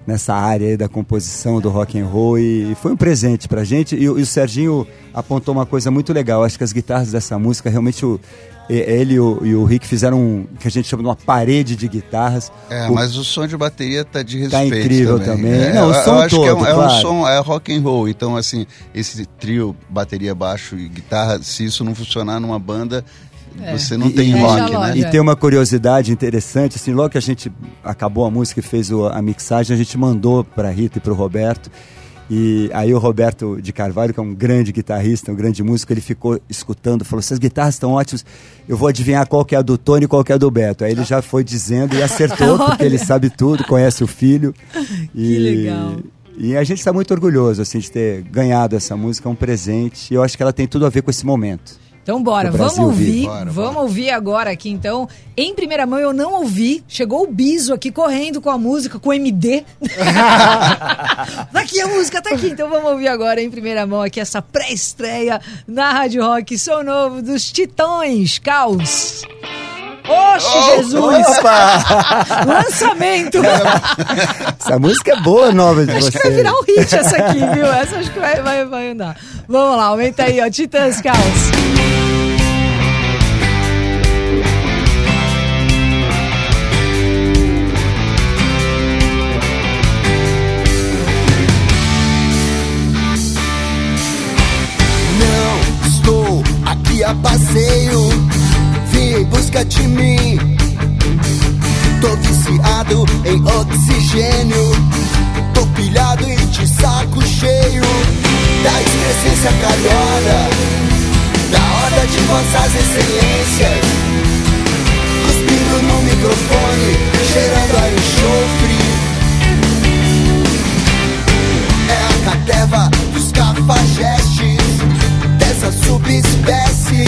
Speaker 2: nessa área aí da composição do rock and roll, e, e foi um presente pra gente. E, e o Serginho apontou uma coisa muito legal. Acho que as guitarras dessa música, realmente, o, ele e o, e o Rick fizeram um, que a gente chama de uma parede de guitarras.
Speaker 3: É,
Speaker 2: o,
Speaker 3: mas o som de bateria tá de respeito.
Speaker 2: Tá incrível também. também.
Speaker 3: É,
Speaker 2: Não, o som
Speaker 3: eu acho
Speaker 2: todo,
Speaker 3: que é um, é
Speaker 2: claro.
Speaker 3: um som, é rock and roll. Então, assim, esse trio, bateria, baixo e guitarra, se isso não funcionar numa banda, é. você não
Speaker 2: e,
Speaker 3: tem
Speaker 2: e,
Speaker 3: rock, né?
Speaker 2: E tem uma curiosidade interessante, assim, logo que a gente acabou a música e fez o, a mixagem, a gente mandou pra Rita e pro Roberto. E aí o Roberto de Carvalho, que é um grande guitarrista, um grande músico, ele ficou escutando, falou, essas guitarras estão ótimas, eu vou adivinhar qual que é a do Tony e qual que é a do Beto. Aí ele já foi dizendo e acertou, porque ele sabe tudo, conhece o filho. E,
Speaker 1: que legal.
Speaker 2: E a gente está muito orgulhoso, assim, de ter ganhado essa música, é um presente, e eu acho que ela tem tudo a ver com esse momento.
Speaker 1: Então bora, vamos ouvir, bora, vamos bora. ouvir agora aqui então, em primeira mão eu não ouvi, chegou o Biso aqui correndo com a música, com o M D. Tá aqui a música, tá aqui, então vamos ouvir agora em primeira mão aqui essa pré-estreia na Rádio Rock, som novo dos Titãs, Caos. Oxe, oh, Jesus!
Speaker 2: Opa!
Speaker 1: Lançamento!
Speaker 2: Essa música é boa, nova de
Speaker 1: acho
Speaker 2: vocês.
Speaker 1: Acho que vai virar um hit essa aqui, viu? Essa acho que vai, vai, vai andar. Vamos lá, aumenta aí, ó. Titãs, Caos.
Speaker 8: Não estou aqui a passeio, vim em busca de mim. Tô viciado em oxigênio, tô pilhado e de saco cheio da excrescência calhorda, da horda de vossas excelências, cuspindo no microfone, cheirando a enxofre. É a cateva dos cafajestes, dessa subespécie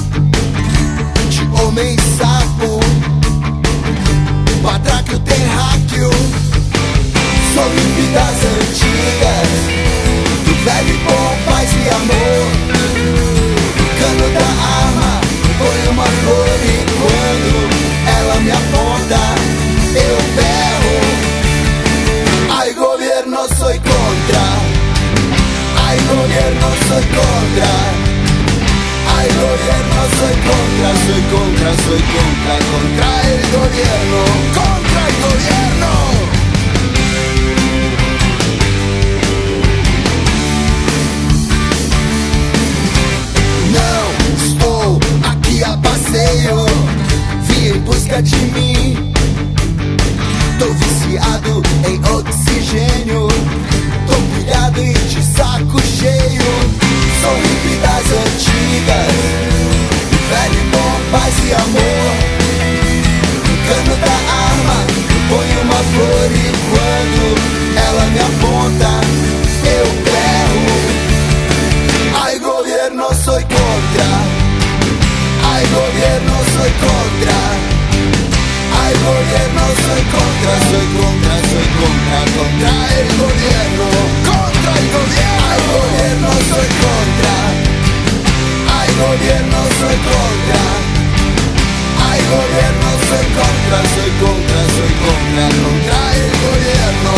Speaker 8: de homem-sapo, patráquio terráqueo. Sou hippie das antigas, do velho e bom paz e amor. Cano da arma, põe uma flor e quando ela me aponta, eu berro. Ai governo, soy contra. Ai governo, soy contra. Ay gobierno, soy contra, soy contra, soy contra, contra el gobierno, contra el gobierno. Não estou aqui a passeio, vim em busca de mim. Tô viciado em oxigênio, tô pilhado e de saco cheio. Sou hippie das antigas, velho bom, paz e amor. Cano da arma, ponho uma flor e quando ela me aponta, eu berro. Ai governo, soy contra. Ai governo, soy contra. Ai governo, soy contra, soy contra, soy contra, contra el gobierno, contra el gobierno. Ay gobierno, soy contra. Ay gobierno, soy contra. Ay gobierno, soy contra, soy contra, soy contra, contra el gobierno.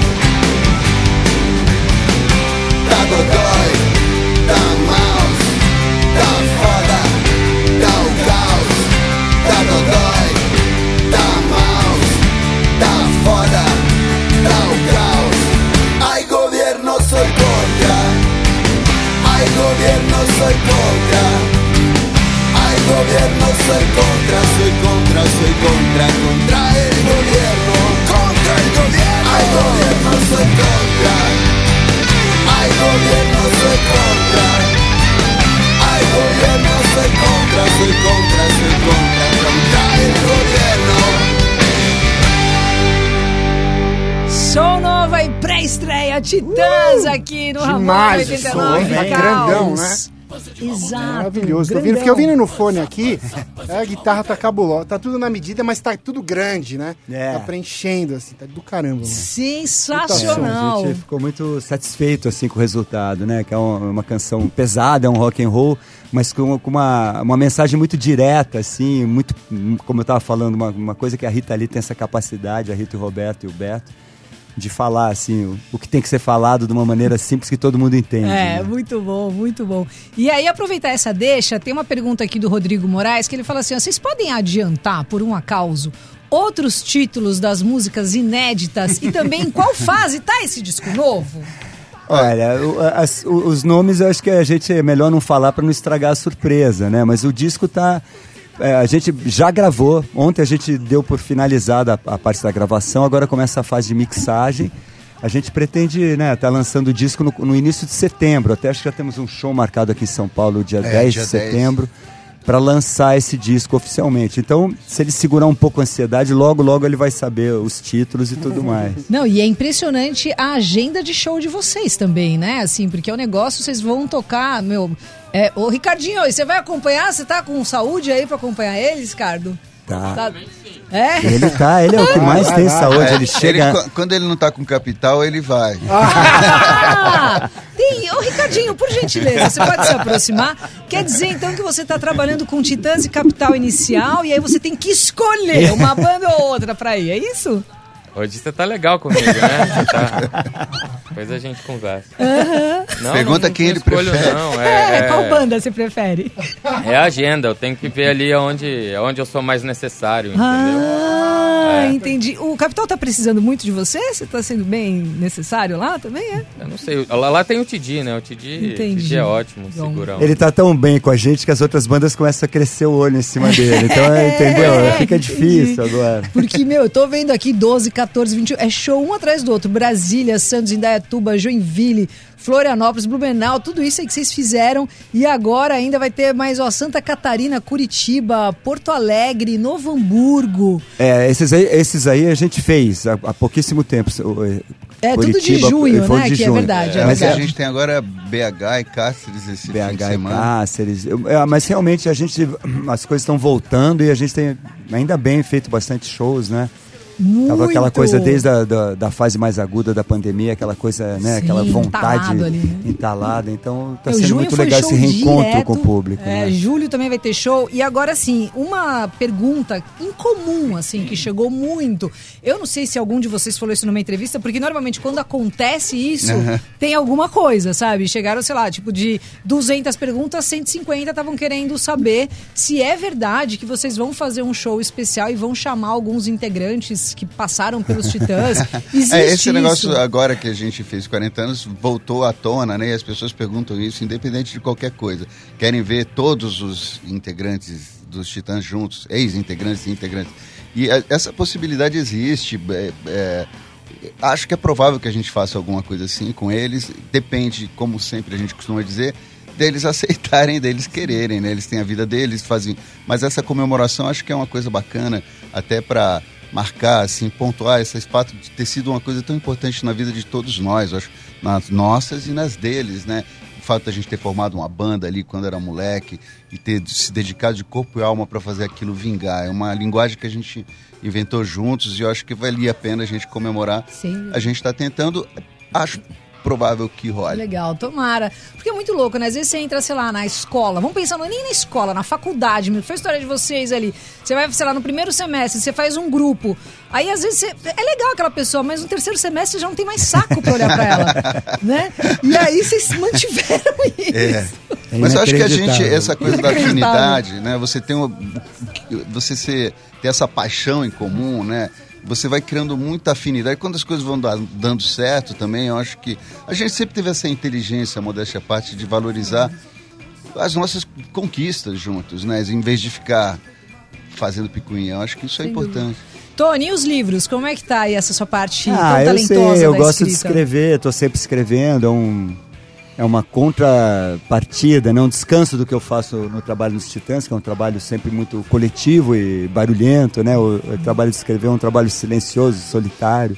Speaker 8: Tá dodói, tá maus, tá foda, tá o caos. Tá dodói, tá maus, tá foda, tá o caos. Ay gobierno, soy contra. Ay gobierno, soy contra. Ay gobierno, soy contra, soy contra, soy contra, contra el gobierno, contra el gobierno. Ay gobierno, soy contra. Ay gobierno, soy contra. Ay gobierno, soy contra, soy contra, soy contra, contra el gobierno.
Speaker 1: Som novo e pré-estreia Titãs uh, aqui no Ramon oitenta e nove.
Speaker 4: Tá grandão, né?
Speaker 1: Exato.
Speaker 4: Maravilhoso. Tô ouvindo, fiquei ouvindo no fone aqui. É, a guitarra tá cabulosa. Tá tudo na medida, mas tá tudo grande, né?
Speaker 2: É.
Speaker 4: Tá preenchendo, assim. Tá do caramba, né?
Speaker 1: Sensacional.
Speaker 2: É, a gente ficou muito satisfeito, assim, com o resultado, né? Que é uma, uma canção pesada, é um rock and roll, mas com, com uma, uma mensagem muito direta, assim, muito, como eu tava falando, uma, uma coisa que a Rita ali tem essa capacidade, a Rita, o Roberto e o Beto. de falar, assim, o, o que tem que ser falado de uma maneira simples que todo mundo entende.
Speaker 1: É,
Speaker 2: né?
Speaker 1: muito bom, muito bom. E aí, aproveitar essa deixa, tem uma pergunta aqui do Rodrigo Moraes, que ele fala assim, ó, vocês podem adiantar, por um acaso, outros títulos das músicas inéditas e também em qual fase tá esse disco novo?
Speaker 2: Olha, o, as, o, os nomes eu acho que a gente é melhor não falar para não estragar a surpresa, né? Mas o disco tá... É, a gente já gravou, ontem a gente deu por finalizada a, a parte da gravação, agora começa a fase de mixagem. A gente pretende, né, tá lançando o disco no, no início de setembro, até acho que já temos um show marcado aqui em São Paulo, dia
Speaker 3: é,
Speaker 2: dez
Speaker 3: dia
Speaker 2: de setembro, para lançar esse disco oficialmente. Então, se ele segurar um pouco a ansiedade, logo, logo ele vai saber os títulos e tudo mais.
Speaker 1: Não, e é impressionante a agenda de show de vocês também, né? Assim, porque é um negócio, vocês vão tocar, meu... É, ô, Ricardinho, você vai acompanhar? Você tá com saúde aí pra acompanhar eles, Ricardo?
Speaker 2: Tá.
Speaker 1: tá. É?
Speaker 2: Ele tá, ele é o que mais
Speaker 4: vai,
Speaker 2: tem
Speaker 4: vai,
Speaker 2: saúde,
Speaker 3: É,
Speaker 2: ele chega...
Speaker 3: ele, quando ele não tá com capital, ele vai.
Speaker 1: Ah, tem, ô Ricardinho, por gentileza, você pode se aproximar? Quer dizer então que você tá trabalhando com Titãs e Capital Inicial e aí você tem que escolher uma banda ou outra pra ir, é isso?
Speaker 5: Hoje você tá legal comigo, né? Você tá... Depois a gente conversa.
Speaker 1: Uhum.
Speaker 5: Não,
Speaker 3: Pergunta
Speaker 5: não,
Speaker 3: quem
Speaker 5: não
Speaker 3: ele
Speaker 5: escolho,
Speaker 3: prefere.
Speaker 5: Não,
Speaker 1: É,
Speaker 5: é,
Speaker 1: qual banda você prefere?
Speaker 5: É a agenda, eu tenho que ver ali onde, onde eu sou mais necessário, entendeu?
Speaker 1: Ah,
Speaker 5: É.
Speaker 1: entendi. O Capital tá precisando muito de você? Você tá sendo bem necessário lá também, é?
Speaker 5: Eu não sei, lá, lá tem o Tidi, né? O Tidi,
Speaker 1: Entendi.
Speaker 5: Tidi é ótimo,
Speaker 1: Bom.
Speaker 5: segurão.
Speaker 2: Ele tá tão bem com a gente que as outras bandas começam a crescer o olho em cima dele. Então,
Speaker 1: É,
Speaker 2: entendeu? Fica
Speaker 1: entendi.
Speaker 2: difícil agora.
Speaker 1: Porque, meu, eu tô vendo aqui doze, catorze, vinte e um, é show um atrás do outro. Brasília, Santos, Indaiatuba, Joinville, Florianópolis, Blumenau, tudo isso aí que vocês fizeram. E agora ainda vai ter mais, ó, Santa Catarina, Curitiba, Porto Alegre, Novo Hamburgo.
Speaker 2: É, esses aí, esses aí a gente fez há, há pouquíssimo tempo.
Speaker 1: É, tudo de
Speaker 2: Curitiba,
Speaker 1: junho,
Speaker 2: foi
Speaker 1: né?
Speaker 2: de
Speaker 1: Que
Speaker 2: junho.
Speaker 1: é verdade, é
Speaker 3: É, mas
Speaker 1: verdade.
Speaker 3: a gente tem agora B H e Cáceres esse fim
Speaker 2: B
Speaker 3: de
Speaker 2: H e
Speaker 3: semana.
Speaker 2: Cáceres. Eu- é, mas realmente a gente, as coisas estão voltando e a gente tem, ainda bem, feito bastante shows, né?
Speaker 1: Muito.
Speaker 2: Tava aquela coisa desde a da, da fase mais aguda da pandemia, aquela coisa, né?
Speaker 1: Sim,
Speaker 2: aquela vontade
Speaker 1: entalado ali, né?
Speaker 2: entalada. Então tá
Speaker 1: Meu,
Speaker 2: sendo
Speaker 1: junho
Speaker 2: muito
Speaker 1: foi
Speaker 2: legal
Speaker 1: show
Speaker 2: esse reencontro
Speaker 1: direto.
Speaker 2: com o público.
Speaker 1: É,
Speaker 2: né?
Speaker 1: julho também vai ter show. E agora, assim, uma pergunta incomum, assim, que chegou muito. Eu não sei se algum de vocês falou isso numa entrevista, porque normalmente quando acontece isso, tem alguma coisa, sabe? Chegaram, sei lá, tipo de duzentas perguntas, cento e cinquenta estavam querendo saber se é verdade que vocês vão fazer um show especial e vão chamar alguns integrantes que passaram pelos Titãs. Existe
Speaker 3: É, esse negócio
Speaker 1: isso?
Speaker 3: agora que a gente fez quarenta anos voltou à tona, né? E as pessoas perguntam isso independente de qualquer coisa. Querem ver todos os integrantes dos Titãs juntos, ex-integrantes e integrantes. E a, essa possibilidade existe. É, é, acho que é provável que a gente faça alguma coisa assim com eles. Depende, como sempre a gente costuma dizer, deles aceitarem, deles quererem, né? Eles têm a vida deles, fazem. Mas essa comemoração acho que é uma coisa bacana, até para marcar, assim, pontuar esse fato de ter sido uma coisa tão importante na vida de todos nós, eu acho, nas nossas e nas deles, né? O fato da gente ter formado uma banda ali quando era moleque e ter se dedicado de corpo e alma para fazer aquilo vingar. É uma linguagem que a gente inventou juntos e eu acho que valia a pena a gente comemorar.
Speaker 1: Sim.
Speaker 3: A gente está tentando, acho provável que role.
Speaker 1: Legal, tomara. Porque é muito louco, né? Às vezes você entra, sei lá, na escola. Vamos pensar, não é nem na escola, na faculdade. Foi a história de vocês ali. Você vai, sei lá, no primeiro semestre, você faz um grupo. Aí, às vezes, você... é legal aquela pessoa, mas no terceiro semestre você já não tem mais saco pra olhar pra ela. Né? E aí vocês mantiveram isso.
Speaker 3: É.
Speaker 2: É
Speaker 3: Mas eu acho que a gente,
Speaker 2: inacreditável.
Speaker 3: essa coisa da
Speaker 1: Inacreditável.
Speaker 3: afinidade, né? Você tem uma, você ser, ter essa paixão em comum, né? Você vai criando muita afinidade. Quando as coisas vão dar- dando certo também, eu acho que a gente sempre teve essa inteligência, modéstia à parte, de valorizar as nossas conquistas juntos, né? Em vez de ficar fazendo picuinha. Eu acho que isso é
Speaker 1: Sem
Speaker 3: importante.
Speaker 1: Tony, e os livros? Como é que tá aí essa sua parte tão
Speaker 2: Ah, eu
Speaker 1: talentosa
Speaker 2: sei, eu
Speaker 1: da
Speaker 2: gosto de
Speaker 1: escrita?
Speaker 2: escrever, tô sempre escrevendo, é um... É uma contrapartida, né? Um descanso do que eu faço no trabalho nos Titãs, que é um trabalho sempre muito coletivo e barulhento, né? O, o trabalho de escrever é um trabalho silencioso, solitário.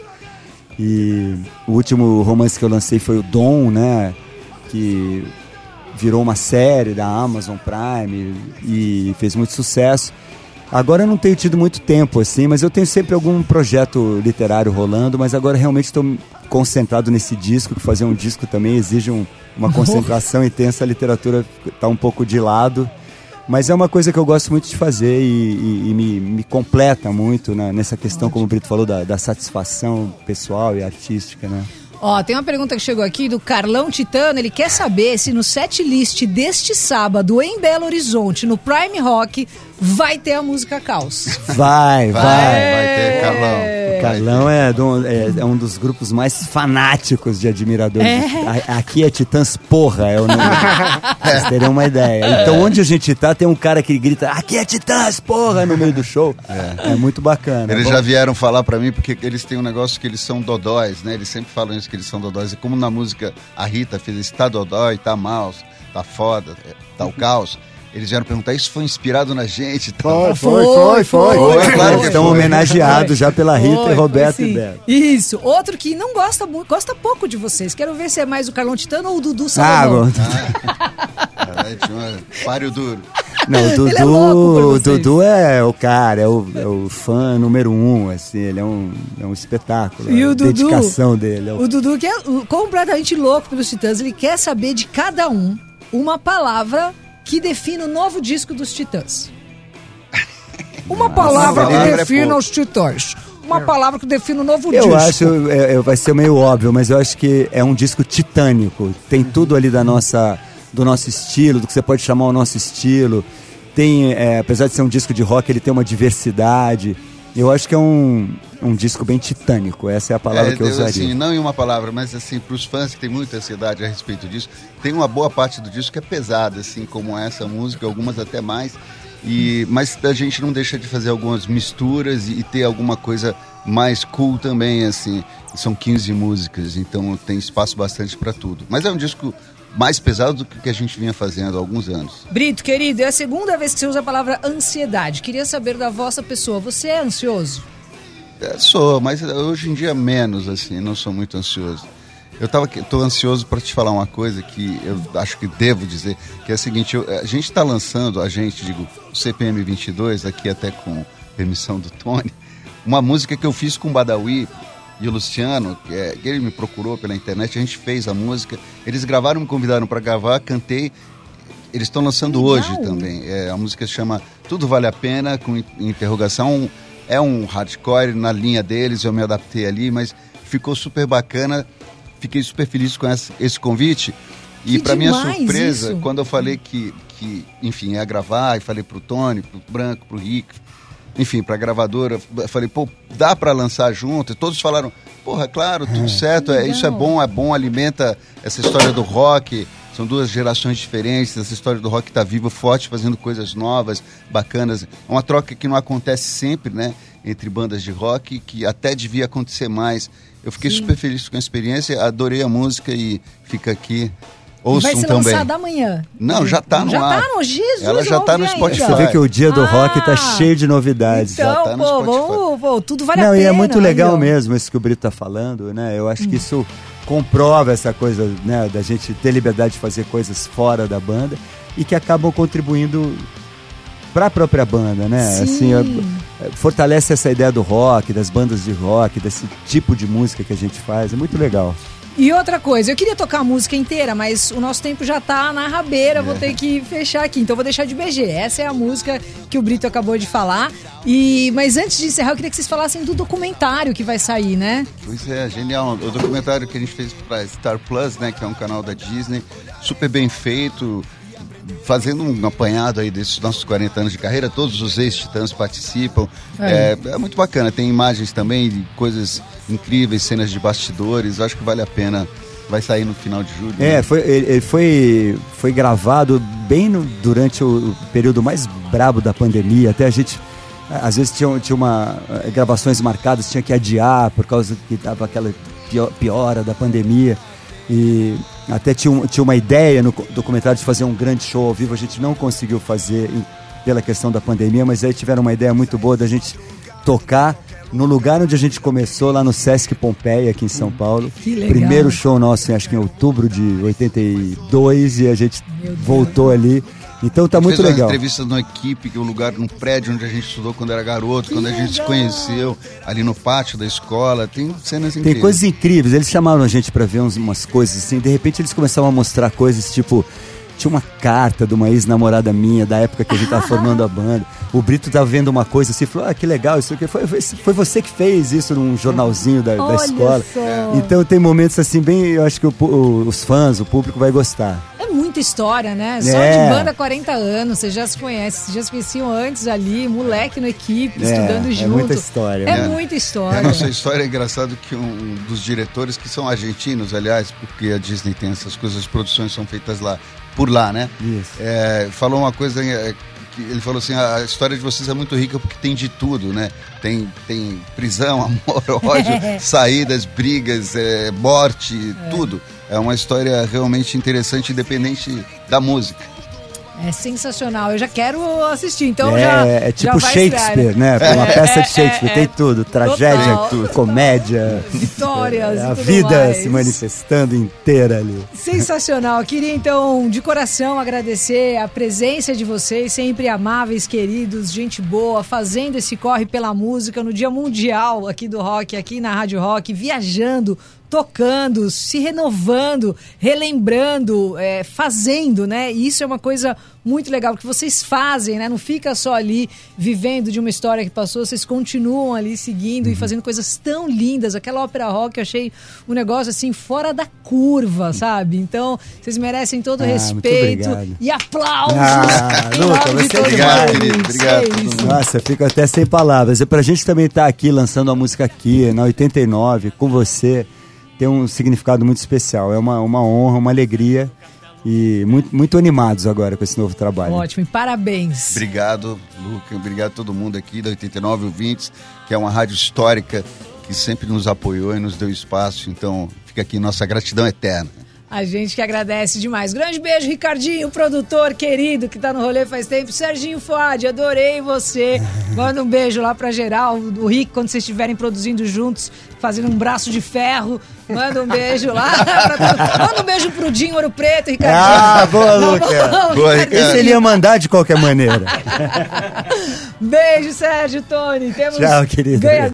Speaker 2: E o último romance que eu lancei foi o Dom, né? Que virou uma série da Amazon Prime e fez muito sucesso. Agora eu não tenho tido muito tempo, assim, mas eu tenho sempre algum projeto literário rolando, mas agora realmente estou concentrado nesse disco, que fazer um disco também exige um, uma concentração intensa, a literatura está um pouco de lado, Mas é uma coisa que eu gosto muito de fazer e, e, e me, me completa muito, né, nessa questão, como o Brito falou, da, da satisfação pessoal e artística, né?
Speaker 1: Ó, tem uma pergunta que chegou aqui do Carlão Titano. Ele quer saber se no set list deste sábado em Belo Horizonte, no Prime Rock, vai ter a música Caos.
Speaker 2: Vai, vai.
Speaker 3: Vai, vai ter, Carlão.
Speaker 2: O Carlão é, do, é, é um dos grupos mais fanáticos de admiradores.
Speaker 1: É.
Speaker 2: A, aqui é Titãs Porra, é o nome. Vocês terem uma ideia. Então, onde a gente tá, tem um cara que grita, aqui é Titãs Porra, no meio do show. É, é muito bacana.
Speaker 3: Eles
Speaker 2: Bom,
Speaker 3: já vieram falar pra mim, porque eles têm um negócio que eles são dodóis, né? Eles sempre falam isso, que eles são dodóis. E como na música a Rita fez, está dodói, tá mal, tá foda, tá o caos. Eles vieram perguntar, isso foi inspirado na gente? Tá?
Speaker 4: Foi, foi, foi, foi.
Speaker 3: Foi, claro que
Speaker 2: estão
Speaker 3: foi.
Speaker 2: homenageados já pela Rita
Speaker 1: Foi,
Speaker 2: e Roberto
Speaker 1: foi sim.
Speaker 2: e Beto.
Speaker 1: Isso. Outro que não gosta muito, gosta pouco de vocês. Quero ver se é mais o Carlão Titano ou o Dudu
Speaker 2: Ah,
Speaker 1: Salomão.
Speaker 2: bom.
Speaker 3: É, tinha uma- páreo duro.
Speaker 2: Não, o Dudu,
Speaker 1: Ele é louco por
Speaker 2: o
Speaker 1: vocês.
Speaker 2: Dudu é o cara, é o, é o fã número um, assim, ele é um, é um espetáculo.
Speaker 1: E
Speaker 2: a
Speaker 1: o Dudu,
Speaker 2: dedicação dele. É o...
Speaker 1: o Dudu que é completamente louco pelos Titãs, ele quer saber de cada um uma palavra que define o novo disco dos Titãs. Uma palavra que
Speaker 3: palavra é
Speaker 1: defina
Speaker 3: pouco.
Speaker 1: os Titãs. Uma palavra que define o novo
Speaker 2: Eu
Speaker 1: disco.
Speaker 2: acho, é, é, vai ser meio óbvio, mas eu acho que é um disco titânico. Tem tudo ali da nossa, do nosso estilo, do que você pode chamar o nosso estilo. Tem, é, apesar de ser um disco de rock, ele tem uma diversidade. Eu acho que é um, um disco bem titânico, essa é a palavra
Speaker 3: É,
Speaker 2: que eu usaria.
Speaker 3: Assim, não em uma palavra, mas assim, para os fãs que têm muita ansiedade a respeito disso, tem uma boa parte do disco que é pesada, assim, como essa música, algumas até mais. E, mas a gente não deixa de fazer algumas misturas e, e ter alguma coisa mais cool também, assim. São quinze músicas, então tem espaço bastante para tudo. Mas é um disco mais pesado do que o que a gente vinha fazendo há alguns anos.
Speaker 1: Brito, querido, é a segunda vez que você usa a palavra ansiedade. Queria saber da vossa pessoa. Você é ansioso?
Speaker 3: É, sou, mas hoje em dia menos, assim, não sou muito ansioso. Eu tava, tô ansioso para te falar uma coisa que eu acho que devo dizer, que é a seguinte, eu, a gente está lançando, a gente, digo, o C P M vinte e dois, aqui até com permissão do Tony, uma música que eu fiz com o Badawi e o Luciano, que, é, que ele me procurou pela internet, a gente fez a música, eles gravaram, me convidaram para gravar, cantei, eles estão lançando
Speaker 1: Legal.
Speaker 3: hoje também. É, a música se chama Tudo Vale a Pena, com interrogação, é um hardcore na linha deles, eu me adaptei ali, mas ficou super bacana. Fiquei super feliz com esse, esse convite. E para minha surpresa,
Speaker 1: isso.
Speaker 3: quando eu falei que, que, enfim, ia gravar, e falei pro Tony, pro Branco, pro Rick, enfim, pra gravadora, eu falei, pô, dá para lançar junto? E todos falaram, porra, claro, tudo certo, é, isso é bom, é bom, alimenta essa história do rock. São duas gerações diferentes, essa história do rock tá viva, forte, fazendo coisas novas, bacanas. É uma troca que não acontece sempre, né, entre bandas de rock, que até devia acontecer mais. Eu fiquei
Speaker 1: Sim.
Speaker 3: super feliz com a experiência, adorei a música e fica aqui.
Speaker 1: Vai
Speaker 3: Ouçam
Speaker 1: ser
Speaker 3: também.
Speaker 1: lançada amanhã.
Speaker 3: Não, já tá no
Speaker 1: já
Speaker 3: ar.
Speaker 1: Já tá no Jesus,
Speaker 3: Ela já
Speaker 1: eu
Speaker 3: tá
Speaker 1: ouvi
Speaker 3: no
Speaker 1: ainda.
Speaker 3: Spotify.
Speaker 2: Você vê que o dia do
Speaker 1: Ah,
Speaker 2: rock tá cheio de novidades.
Speaker 1: Então,
Speaker 3: Já tá no
Speaker 1: pô,
Speaker 3: Spotify.
Speaker 1: vamos, pô, tudo vale
Speaker 2: Não,
Speaker 1: a pena.
Speaker 2: e é muito legal
Speaker 1: aí, ó.
Speaker 2: mesmo isso que o Brito tá falando, né? Eu acho que isso comprova essa coisa, né, da gente ter liberdade de fazer coisas fora da banda e que acabam contribuindo para a própria banda, né?
Speaker 1: Sim.
Speaker 2: Assim, é, é, fortalece essa ideia do rock, das bandas de rock, desse tipo de música que a gente faz, é muito legal.
Speaker 1: E outra coisa, eu queria tocar a música inteira, mas o nosso tempo já tá na rabeira, vou ter que fechar aqui, então vou deixar de B G. Essa é a música que o Brito acabou de falar. E, mas antes de encerrar, eu queria que vocês falassem do documentário que vai sair, né?
Speaker 3: Pois é, genial. O documentário que a gente fez para Star Plus, né, que é um canal da Disney, super bem feito, fazendo um apanhado aí desses nossos quarenta anos de carreira, todos os ex-titãs participam. É. É, é muito bacana, tem imagens também de coisas incríveis, cenas de bastidores, eu acho que vale a pena. Vai sair no final de julho.
Speaker 2: É,
Speaker 3: né?
Speaker 2: foi, ele, ele foi, foi gravado bem no, durante o, o período mais brabo da pandemia, até a gente... Às vezes tinha, tinha uma, gravações marcadas, tinha que adiar por causa que dava aquela piora da pandemia. E até tinha, um, tinha uma ideia no documentário de fazer um grande show ao vivo, a gente não conseguiu fazer em, pela questão da pandemia, mas aí tiveram uma ideia muito boa da gente tocar no lugar onde a gente começou, lá no Sesc Pompeia, aqui em São Paulo.
Speaker 1: Que legal.
Speaker 2: Primeiro show nosso, acho que em outubro de oitenta e dois, e a gente voltou ali. Então tá muito
Speaker 3: fez
Speaker 2: legal.
Speaker 3: Fez entrevistas na equipe, que é um lugar, num prédio onde a gente estudou quando era garoto,
Speaker 1: Que
Speaker 3: quando a gente se
Speaker 1: legal.
Speaker 3: conheceu, ali no pátio da escola. Tem cenas incríveis.
Speaker 2: Tem coisas incríveis, eles chamaram a gente pra ver uns, umas coisas assim, de repente eles começaram a mostrar coisas tipo tinha uma carta de uma ex-namorada minha, da época que a gente tava formando a banda. O Brito tava vendo uma coisa assim, falou, ah, que legal, isso aqui. Foi, foi, foi você que fez isso num jornalzinho da, da escola.
Speaker 1: Só.
Speaker 2: Então tem momentos assim, bem, eu acho que o, o, os fãs, o público vai gostar.
Speaker 1: É muita história, né? Só
Speaker 2: É.
Speaker 1: de banda há quarenta anos, vocês já se conhecem, vocês já se conheciam antes ali, moleque no equipe,
Speaker 2: É,
Speaker 1: estudando
Speaker 2: é
Speaker 1: junto.
Speaker 2: muita história,
Speaker 1: É
Speaker 2: né?
Speaker 1: muita
Speaker 3: É,
Speaker 1: história.
Speaker 3: a nossa história é engraçado que um dos diretores, que são argentinos, aliás, porque a Disney tem essas coisas, as produções são feitas lá, por lá, né?
Speaker 2: Isso.
Speaker 3: É, falou uma coisa, é, que ele falou assim, a história de vocês é muito rica porque tem de tudo, né? Tem, tem prisão, amor, ódio, saídas, brigas, é, morte, tudo. É uma história realmente interessante, independente da música.
Speaker 1: É sensacional, eu já quero assistir, então
Speaker 2: é,
Speaker 1: já
Speaker 2: é tipo
Speaker 1: já vai
Speaker 2: Shakespeare,
Speaker 1: estrear,
Speaker 2: né?
Speaker 1: É,
Speaker 2: Uma peça
Speaker 1: é,
Speaker 2: de Shakespeare,
Speaker 1: é,
Speaker 2: tem
Speaker 1: é.
Speaker 2: tudo. Tragédia,
Speaker 1: Total,
Speaker 2: tudo,
Speaker 1: total.
Speaker 2: comédia.
Speaker 1: Vitórias
Speaker 2: É,
Speaker 1: e
Speaker 2: a
Speaker 1: tudo
Speaker 2: vida
Speaker 1: mais.
Speaker 2: se manifestando inteira ali.
Speaker 1: Sensacional. Queria então, de coração, agradecer a presença de vocês, sempre amáveis, queridos, gente boa, fazendo esse corre pela música no Dia Mundial aqui do Rock, aqui na Rádio Rock, viajando, tocando, se renovando, relembrando, é, fazendo, né? E isso é uma coisa muito legal, que vocês fazem, né? Não fica só ali vivendo de uma história que passou, vocês continuam ali seguindo e fazendo coisas tão lindas. Aquela ópera rock eu achei um negócio assim fora da curva, sabe? Então, vocês merecem todo o
Speaker 2: Ah,
Speaker 1: respeito
Speaker 2: muito obrigado.
Speaker 1: e aplausos.
Speaker 2: Ah,
Speaker 1: em
Speaker 2: Luca,
Speaker 1: nome de
Speaker 2: você é
Speaker 1: todos
Speaker 3: demais.
Speaker 1: nós.
Speaker 3: Querido, obrigado,
Speaker 1: É
Speaker 3: todo
Speaker 1: isso.
Speaker 3: mundo.
Speaker 2: Nossa, eu fico até sem palavras. E pra gente também estar aqui lançando a música aqui, na oitenta e nove, com você, tem um significado muito especial. É uma, uma honra, uma alegria e muito, muito animados agora com esse novo trabalho.
Speaker 1: Ótimo, e parabéns.
Speaker 3: Obrigado, Luca. Obrigado a todo mundo aqui da oitenta e nove Ouvintes, que é uma rádio histórica que sempre nos apoiou e nos deu espaço. Então, fica aqui nossa gratidão eterna.
Speaker 1: A gente que agradece demais. Grande beijo, Ricardinho, produtor querido que tá no rolê faz tempo. Serginho Fuad, adorei você. Manda um beijo lá pra geral. O Rick, quando vocês estiverem produzindo juntos, fazendo um braço de ferro, manda um beijo lá. pra todo- Manda um beijo pro Dinho Ouro Preto, Ricardinho.
Speaker 2: Ah, boa,
Speaker 1: Tá
Speaker 2: Luca.
Speaker 1: bom,
Speaker 3: Boa,
Speaker 1: Ricardinho.
Speaker 2: Esse ele ia mandar de qualquer maneira.
Speaker 1: Beijo, Sérgio, Tony. Temos
Speaker 2: Tchau, querido.
Speaker 1: ganha-